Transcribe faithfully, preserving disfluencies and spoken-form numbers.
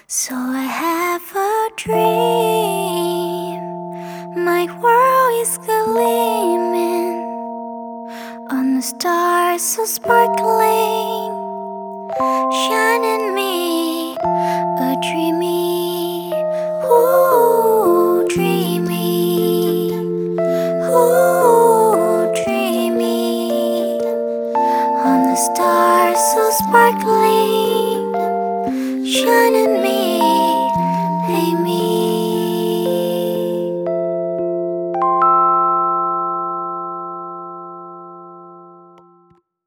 So I have a dream. My world is gleaming on the stars so sparkling, shining me a dreamy, ooh, dreamy, ooh, dreamy on the stars so sparkling, shining me, hey me.